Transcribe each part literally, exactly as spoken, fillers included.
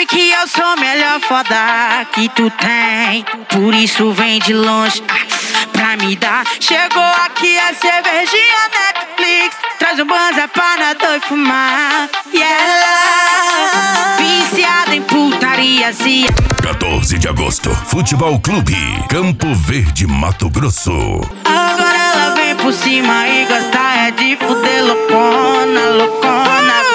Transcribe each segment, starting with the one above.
Sabe que eu sou melhor foda que tu tem, por isso vem de longe ah, pra me dar. Chegou aqui a cervejinha Netflix, traz um banza pra nós dois fumar. E ela, viciada em putaria, se quatorze de agosto, Futebol Clube, Campo Verde, Mato Grosso. Agora ela vem por cima e gosta é de fuder loucona, loucona.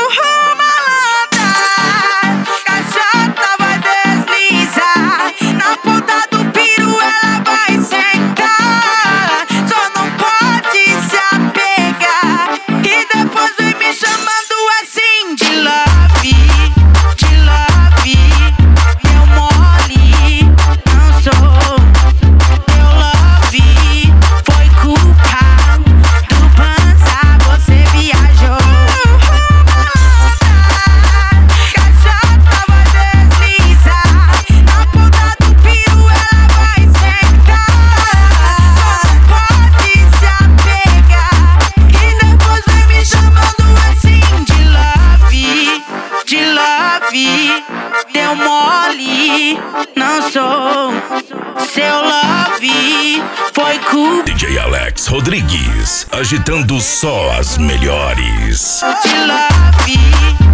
Deu mole, não sou seu love, foi culpa. D J Alex Rodrigues, agitando só as melhores. De love.